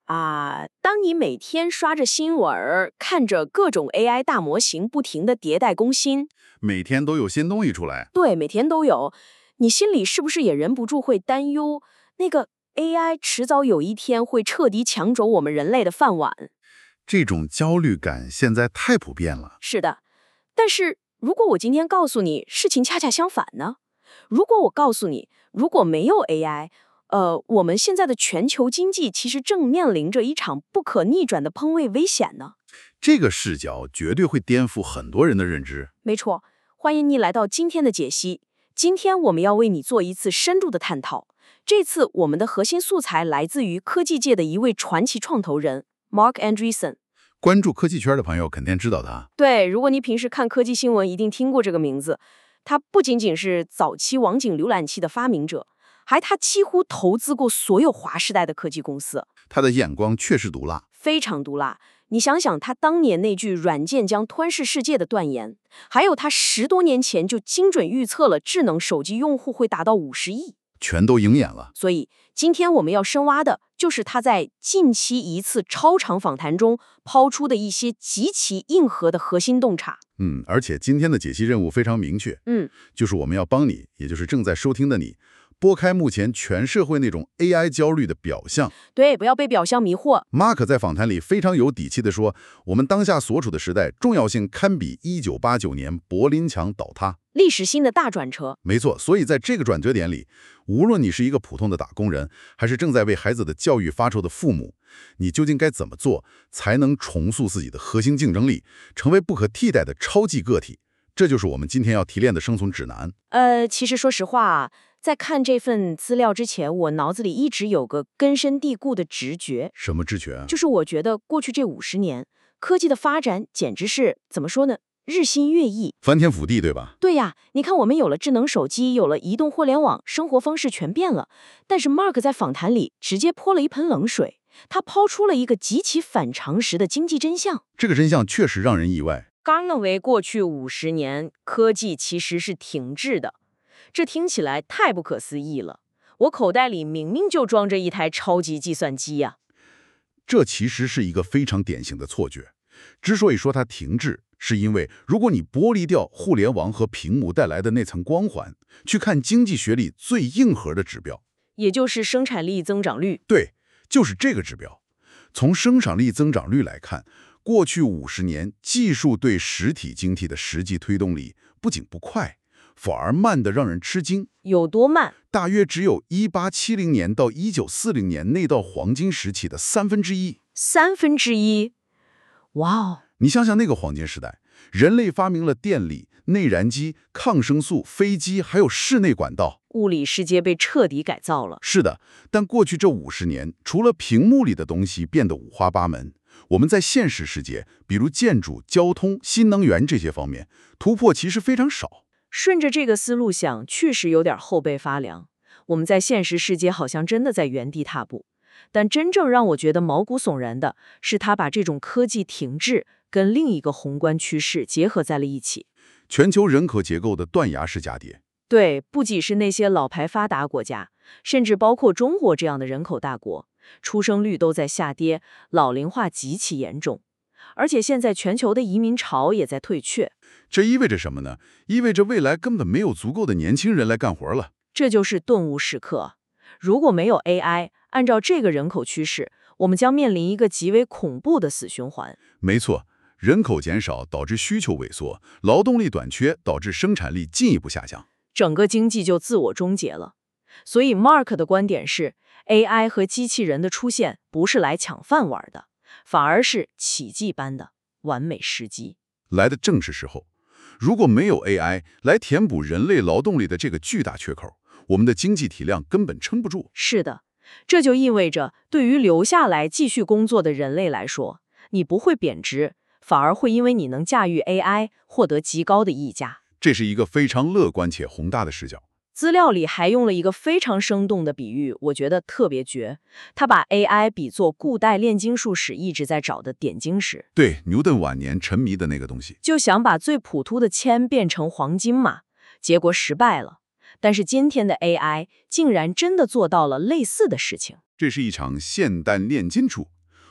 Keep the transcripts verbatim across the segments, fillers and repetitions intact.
啊，当你每天刷着新闻儿，看着各种 A I 大模型不停的迭代更新， 每天都有新东西出来。 对，每天都有，你心里是不是也忍不住会担忧，那个 A I 迟早有一天会彻底抢走我们人类的饭碗？ 这种焦虑感现在太普遍了。 是的，但是如果我今天告诉你事情恰恰相反呢？如果我告诉你，如果没有 A I，呃，我们现在的全球经济其实正面临着一场不可逆转的烹饪危险呢？ 这个视角绝对会颠覆很多人的认知。 没错，欢迎你来到今天的解析。今天我们要为你做一次深入的探讨。这次我们的核心素材来自于科技界的一位传奇创投人 Mark Andreessen。 关注科技圈的朋友肯定知道他。 对，如果你平时看科技新闻，一定听过这个名字。他不仅仅是早期网景浏览器的发明者，还他几乎投资过所有划时代的科技公司。 他的眼光确实毒辣， 非常毒辣。你想想他当年那句软件将吞噬世界的断言，还有他十多年前就精准预测了智能手机用户会达到五十亿， 全都应验了。 所以今天我们要深挖的就是他在近期一次超长访谈中抛出的一些极其硬核的核心洞察。 嗯，而且今天的解析任务非常明确， 嗯， 就是我们要帮你，也就是正在收听的你，拨开目前全社会那种 A I 焦虑的表象。 对，不要被表象迷惑。 马克在访谈里非常有底气地说，我们当下所处的时代重要性堪比一九八九年柏林墙倒塌， 历史性的大转折。 没错，所以在这个转折点里，无论你是一个普通的打工人，还是正在为孩子的教育发愁的父母，你究竟该怎么做才能重塑自己的核心竞争力，成为不可替代的超级个体？这就是我们今天要提炼的生存指南。 呃，其实说实话，在看这份资料之前，我脑子里一直有个根深蒂固的直觉。 什么直觉？ 就是我觉得过去这五十年，科技的发展简直是怎么说呢？日新月异， 翻天覆地，对吧？ 对呀，你看我们有了智能手机，有了移动互联网，生活方式全变了。但是 Mark 在访谈里直接泼了一盆冷水，他抛出了一个极其反常识的经济真相。 这个真相确实让人意外。 刚认为过去五十年科技其实是停滞的，这听起来太不可思议了。我口袋里明明就装着一台超级计算机呀！ 这其实是一个非常典型的错觉。之所以说它停滞，是因为如果你剥离掉互联网和屏幕带来的那层光环，去看经济学里最硬核的指标， 也就是生产力增长率。 对，就是这个指标。从生产力增长率来看，过去五十年技术对实体经济的实际推动力不仅不快，反而慢得让人吃惊。 有多慢？ 大约只有一八七零年到一九四零年那道黄金时期的三分之一。 三分之一？哇哦！ 你想想那个黄金时代，人类发明了电力、内燃机、抗生素、飞机，还有室内管道， 物理世界被彻底改造了。 是的，但过去这五十年，除了屏幕里的东西变得五花八门，我们在现实世界，比如建筑、交通、新能源这些方面，突破其实非常少。 顺着这个思路想，确实有点后背发凉。我们在现实世界好像真的在原地踏步。但真正让我觉得毛骨悚然的是，他把这种科技停滞跟另一个宏观趋势结合在了一起。 全球人口结构的断崖式下跌。 对，不仅是那些老牌发达国家，甚至包括中国这样的人口大国，出生率都在下跌，老龄化极其严重。而且现在全球的移民潮也在退却。 这意味着什么呢？意味着未来根本没有足够的年轻人来干活了。 这就是顿悟时刻。如果没有 A I， 按照这个人口趋势，我们将面临一个极为恐怖的死循环。 没错，人口减少导致需求萎缩，劳动力短缺导致生产力进一步下降， 整个经济就自我终结了。所以 Mark 的观点是 ，A I 和机器人的出现不是来抢饭碗的，反而是奇迹般的完美时机。 来的正是时候。如果没有 A I 来填补人类劳动力的这个巨大缺口，我们的经济体量根本撑不住。 是的，这就意味着对于留下来继续工作的人类来说，你不会贬值，反而会因为你能驾驭 A I 获得极高的溢价。 这是一个非常乐观且宏大的视角。 资料里还用了一个非常生动的比喻，我觉得特别绝。他把 A I 比作古代炼金术士一直在找的点晶石。 对，牛顿晚年沉迷的那个东西。 就想把最朴突的铅变成黄金嘛，结果失败了。但是今天的 A I 竟然真的做到了类似的事情。 这是一场现代炼金术，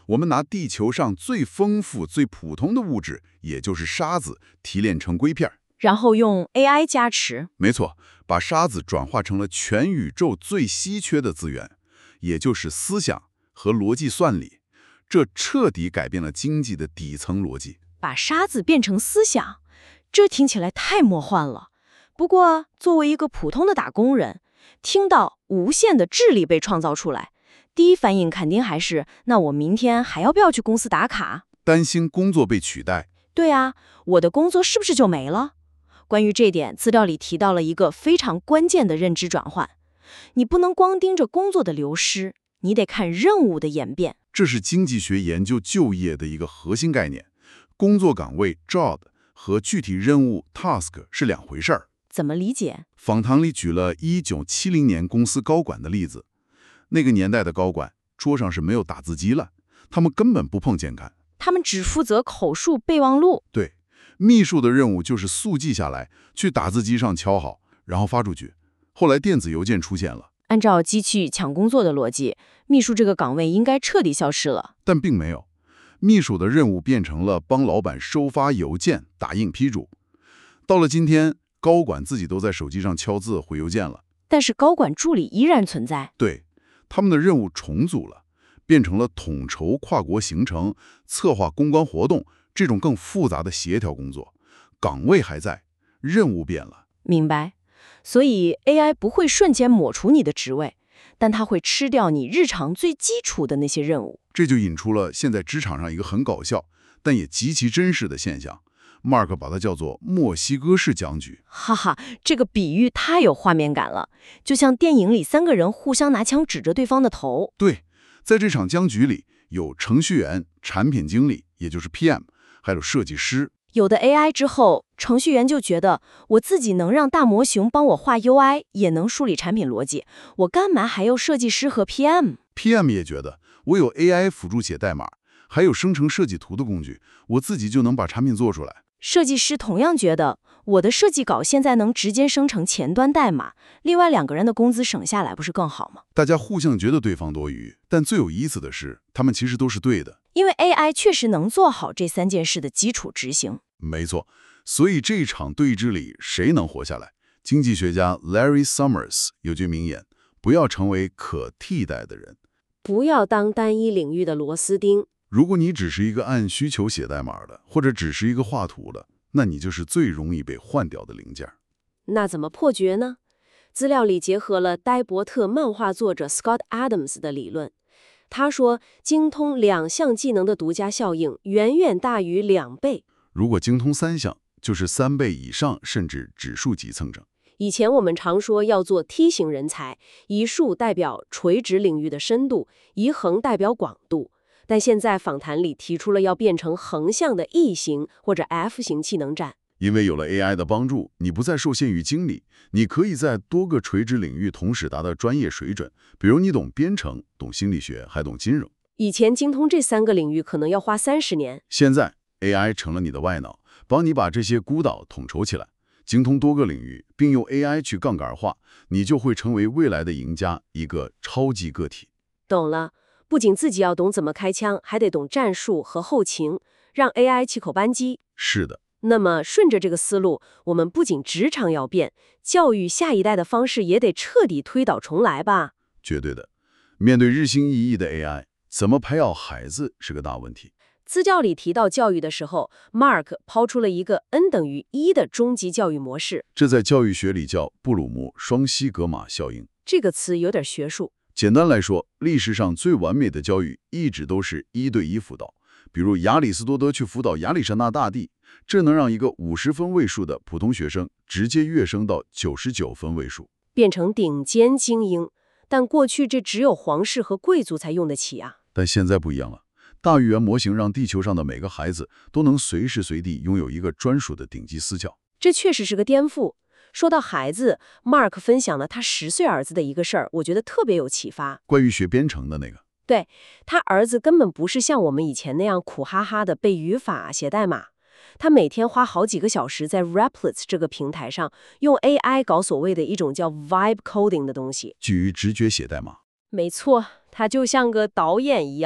我们拿地球上最丰富、最普通的物质，也就是沙子，提炼成硅片。 然后用 A I 加持。 没错，把沙子转化成了全宇宙最稀缺的资源，也就是思想和逻辑算力。这彻底改变了经济的底层逻辑。 把沙子变成思想，这听起来太魔幻了。不过，作为一个普通的打工人，听到无限的智力被创造出来，第一反应肯定还是，那我明天还要不要去公司打卡？ 担心工作被取代。 对啊，我的工作是不是就没了？关于这点，资料里提到了一个非常关键的认知转换。你不能光盯着工作的流失，你得看任务的演变。 这是经济学研究就业的一个核心概念。工作岗位 job 和具体任务 task 是两回事儿。 怎么理解？ 访谈里举了一九七零年公司高管的例子。那个年代的高管桌上是没有打字机了，他们根本不碰键盘， 他们只负责口述备忘录。 对，秘书的任务就是速记下来，去打字机上敲好，然后发出去。后来电子邮件出现了， 按照机器抢工作的逻辑，秘书这个岗位应该彻底消失了。 但并没有。秘书的任务变成了帮老板收发邮件、打印批注。到了今天，高管自己都在手机上敲字回邮件了， 但是高管助理依然存在。 对，他们的任务重组了，变成了统筹跨国行程、策划公关活动这种更复杂的协调工作。岗位还在，任务变了。 明白。所以 A I 不会瞬间抹除你的职位，但它会吃掉你日常最基础的那些任务。 这就引出了现在职场上一个很搞笑，但也极其真实的现象。Mark 把它叫做墨西哥式僵局。 哈哈，这个比喻太有画面感了，就像电影里三个人互相拿枪指着对方的头。 对，在这场僵局里，有程序员、产品经理，也就是 P M， 还有设计师。 有的 A I 之后，程序员就觉得我自己能让大模型帮我画 U I， 也能梳理产品逻辑，我干嘛还要设计师和 P M？P M 也觉得我有 A I 辅助写代码，还有生成设计图的工具，我自己就能把产品做出来。 设计师同样觉得我的设计稿现在能直接生成前端代码，另外两个人的工资省下来不是更好吗？ 大家互相觉得对方多余，但最有意思的是，他们其实都是对的。 因为 A I 确实能做好这三件事的基础执行。 没错，所以这场对峙里谁能活下来？经济学家 Larry Summers 有句名言：不要成为可替代的人， 不要当单一领域的螺丝钉。 如果你只是一个按需求写代码的，或者只是一个画图的，那你就是最容易被换掉的零件。 那怎么破局呢？资料里结合了呆伯特漫画作者 Scott Adams 的理论。他说，精通两项技能的独家效应远远大于两倍。 如果精通三项，就是三倍以上，甚至指数级蹭蹭。 以前我们常说要做梯形人才，一竖代表垂直领域的深度，一横代表广度。但现在访谈里提出了要变成横向的 E 型或者 F 型技能站。 因为有了 A I 的帮助，你不再受限于经理，你可以在多个垂直领域同时达到专业水准。比如你懂编程，懂心理学，还懂金融。 以前精通这三个领域可能要花三十年， 现在 A I 成了你的外脑，帮你把这些孤岛统筹起来。精通多个领域，并用 A I 去杠杆化，你就会成为未来的赢家，一个超级个体。 懂了。不仅自己要懂怎么开枪，还得懂战术和后勤，让 A I 气口扳机。 是的。 那么顺着这个思路，我们不仅职场要变，教育下一代的方式也得彻底推倒重来吧？ 绝对的。面对日新月异的 A I， 怎么培养孩子是个大问题。 资料里提到教育的时候 ，Mark 抛出了一个 N 等于一的终极教育模式， 这在教育学里叫布鲁姆双西格玛效应。 这个词有点学术。 简单来说，历史上最完美的教育一直都是一对一辅导。比如亚里士多德去辅导亚历山大大帝，这能让一个五十分位数的普通学生直接跃升到九十九分位数， 变成顶尖精英。但过去这只有皇室和贵族才用得起啊。 但现在不一样了，大语言模型让地球上的每个孩子都能随时随地拥有一个专属的顶级私教。 这确实是个颠覆。说到孩子 ，Mark 分享了他十岁儿子的一个事儿，我觉得特别有启发。 关于学编程的那个。 对，他儿子根本不是像我们以前那样苦哈哈的背语法、写代码，他每天花好几个小时在 Replit 这个平台上用 A I 搞所谓的一种叫 Vibe Coding 的东西， 基于直觉写代码。 没错，他就像个导演一样，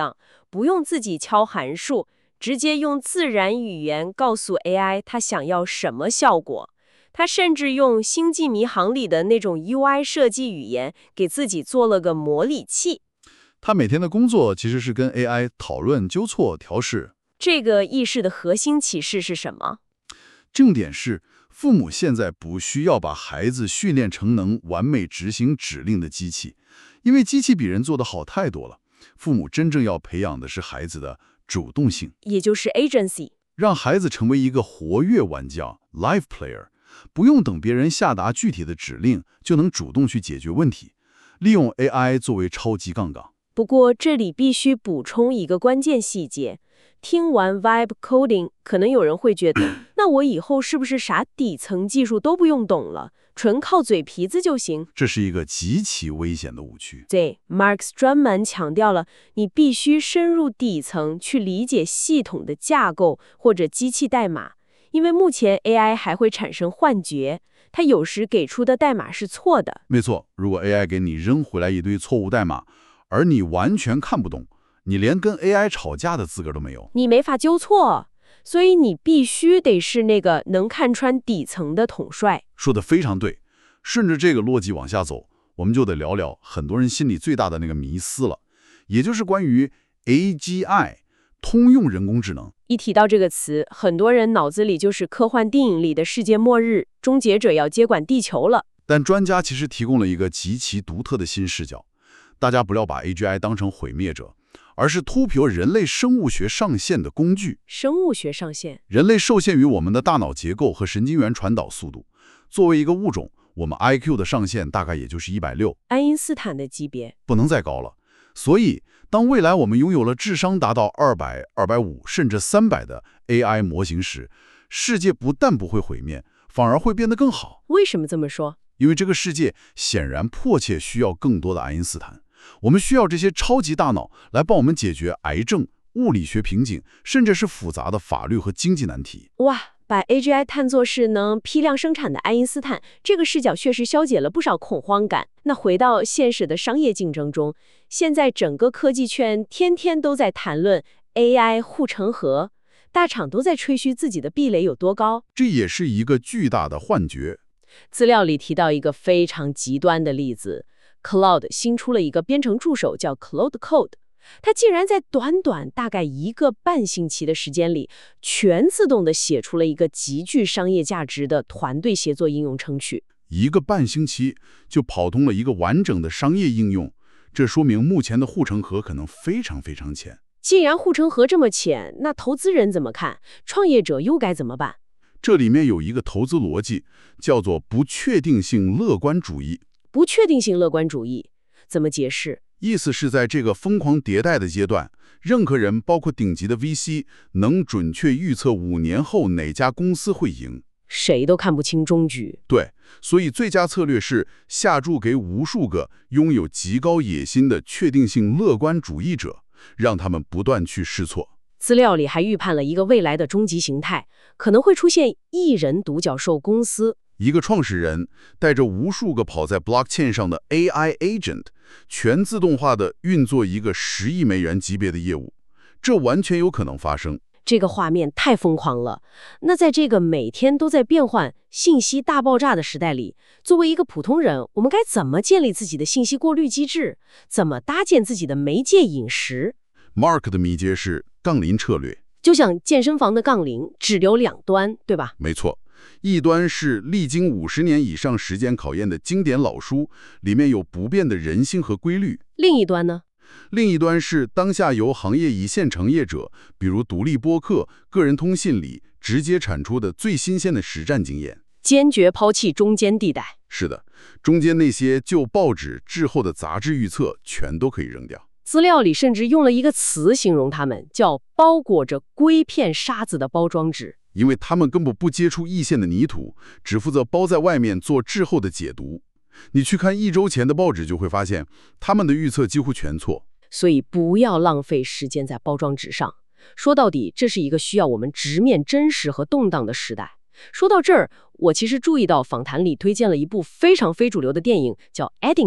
不用自己敲函数，直接用自然语言告诉 A I 它想要什么效果。他甚至用《星际迷航》里的那种 U I 设计语言给自己做了个模拟器。 他每天的工作其实是跟 A I 讨论、纠错、调试。 这个意识的核心启示是什么？ 重点是，父母现在不需要把孩子训练成能完美执行指令的机器，因为机器比人做得好太多了。父母真正要培养的是孩子的主动性， 也就是 agency， 让孩子成为一个活跃玩家 live player， 不用等别人下达具体的指令，就能主动去解决问题，利用 A I 作为超级杠杆。 不过这里必须补充一个关键细节，听完 vibe coding， 可能有人会觉得，那我以后是不是啥底层技术都不用懂了，纯靠嘴皮子就行？ 这是一个极其危险的误区。 对 ，Marx 专门强调了，你必须深入底层去理解系统的架构或者机器代码，因为目前 A I 还会产生幻觉，它有时给出的代码是错的。 没错，如果 A I 给你扔回来一堆错误代码，而你完全看不懂，你连跟 A I 吵架的资格都没有， 你没法纠错，所以你必须得是那个能看穿底层的统帅。 说得非常对。顺着这个逻辑往下走，我们就得聊聊很多人心里最大的那个迷思了，也就是关于 A G I 通用人工智能。 一提到这个词，很多人脑子里就是科幻电影里的世界末日，终结者要接管地球了。 但专家其实提供了一个极其独特的新视角，大家不要把 A G I 当成毁灭者，而是突破人类生物学上限的工具。 生物学上限， 人类受限于我们的大脑结构和神经元传导速度，作为一个物种，我们 I Q 的上限大概也就是一百六， 爱因斯坦的级别， 不能再高了。所以，当未来我们拥有了智商达到二百、二百五甚至三百的 A I 模型时，世界不但不会毁灭，反而会变得更好。 为什么这么说？ 因为这个世界显然迫切需要更多的爱因斯坦，我们需要这些超级大脑来帮我们解决癌症、物理学瓶颈，甚至是复杂的法律和经济难题。 哇！把 A G I 看作是能批量生产的爱因斯坦，这个视角确实消解了不少恐慌感。那回到现实的商业竞争中，现在整个科技圈天天都在谈论 A I 护城河，大厂都在吹嘘自己的壁垒有多高， 这也是一个巨大的幻觉。 资料里提到一个非常极端的例子 ，Claude 新出了一个编程助手叫 Claude Code。它竟然在短短大概一个半星期的时间里，全自动地写出了一个极具商业价值的团队协作应用程序。 一个半星期就跑通了一个完整的商业应用，这说明目前的护城河可能非常非常浅。 既然护城河这么浅，那投资人怎么看？创业者又该怎么办？ 这里面有一个投资逻辑，叫做不确定性乐观主义。 不确定性乐观主义怎么解释？ 意思是在这个疯狂迭代的阶段，任何人，包括顶级的 V C， 能准确预测五年后哪家公司会赢， 谁都看不清终局。 对，所以最佳策略是下注给无数个拥有极高野心的确定性乐观主义者，让他们不断去试错。 资料里还预判了一个未来的终极形态，可能会出现一人独角兽公司。 一个创始人带着无数个跑在 blockchain 上的 A I agent， 全自动化的运作一个十亿美元级别的业务，这完全有可能发生。 这个画面太疯狂了。那在这个每天都在变换、信息大爆炸的时代里，作为一个普通人，我们该怎么建立自己的信息过滤机制？怎么搭建自己的媒介饮食？ Mark 的迷阶是杠铃策略， 就像健身房的杠铃，只留两端，对吧？ 没错。一端是历经五十年以上时间考验的经典老书，里面有不变的人性和规律。 另一端呢？ 另一端是当下由行业一线从业者，比如独立播客、个人通信里直接产出的最新鲜的实战经验。 坚决抛弃中间地带。 是的，中间那些旧报纸滞后的杂志预测，全都可以扔掉。 资料里甚至用了一个词形容它们，叫包裹着硅片沙子的包装纸。 因为他们根本不接触一线的泥土，只负责包在外面做滞后的解读。你去看一周前的报纸，就会发现他们的预测几乎全错。 所以不要浪费时间在包装纸上。说到底，这是一个需要我们直面真实和动荡的时代。说到这儿，我其实注意到访谈里推荐了一部非常非主流的电影，叫《Eddington》。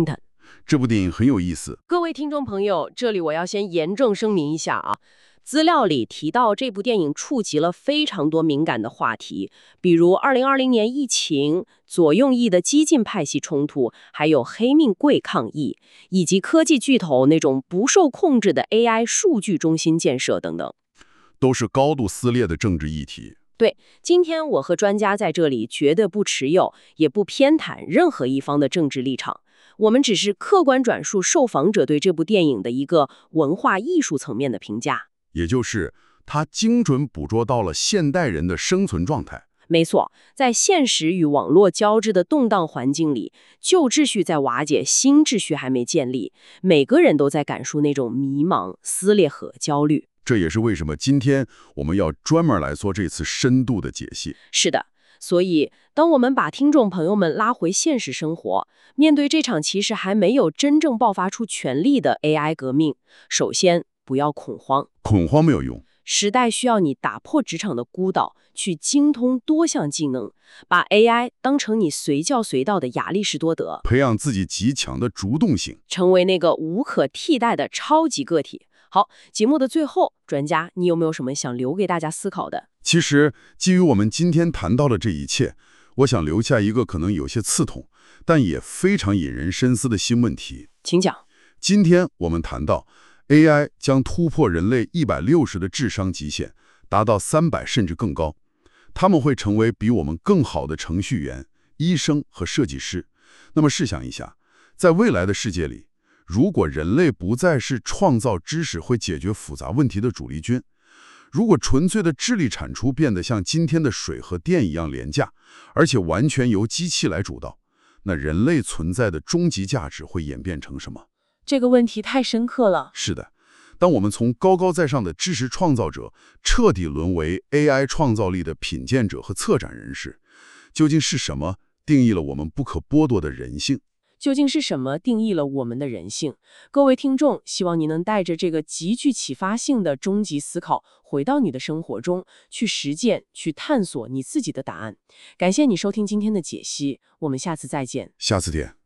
这部电影很有意思。 各位听众朋友，这里我要先严正声明一下啊，资料里提到这部电影触及了非常多敏感的话题，比如二零二零年疫情、左用翼的激进派系冲突，还有黑命贵抗议，以及科技巨头那种不受控制的 A I 数据中心建设等等。 都是高度撕裂的政治议题。 对，今天我和专家在这里绝对不持有，也不偏袒任何一方的政治立场，我们只是客观转述受访者对这部电影的一个文化艺术层面的评价。 也就是它精准捕捉到了现代人的生存状态。 没错，在现实与网络交织的动荡环境里，旧秩序在瓦解，新秩序还没建立，每个人都在感受那种迷茫、撕裂和焦虑。 这也是为什么今天我们要专门来做这次深度的解析。 是的，所以当我们把听众朋友们拉回现实生活，面对这场其实还没有真正爆发出全力的 A I 革命，首先不要恐慌。 恐慌没有用。 时代需要你打破职场的孤岛，去精通多项技能，把 A I 当成你随叫随到的亚里士多德， 培养自己极强的主动性， 成为那个无可替代的超级个体。好，节目的最后，专家，你有没有什么想留给大家思考的？ 其实，基于我们今天谈到的这一切，我想留下一个可能有些刺痛，但也非常引人深思的新问题。 请讲。 今天我们谈到 A I 将突破人类一百六十的智商极限，达到三百甚至更高。他们会成为比我们更好的程序员、医生和设计师。那么试想一下，在未来的世界里，如果人类不再是创造知识会解决复杂问题的主力军，如果纯粹的智力产出变得像今天的水和电一样廉价，而且完全由机器来主导，那人类存在的终极价值会演变成什么？ 这个问题太深刻了。 是的，当我们从高高在上的知识创造者彻底沦为 A I 创造力的品鉴者和策展人时，究竟是什么定义了我们不可剥夺的人性？ 究竟是什么定义了我们的人性？各位听众，希望你能带着这个极具启发性的终极思考，回到你的生活中，去实践，去探索你自己的答案。感谢你收听今天的解析，我们下次再见。 下次见。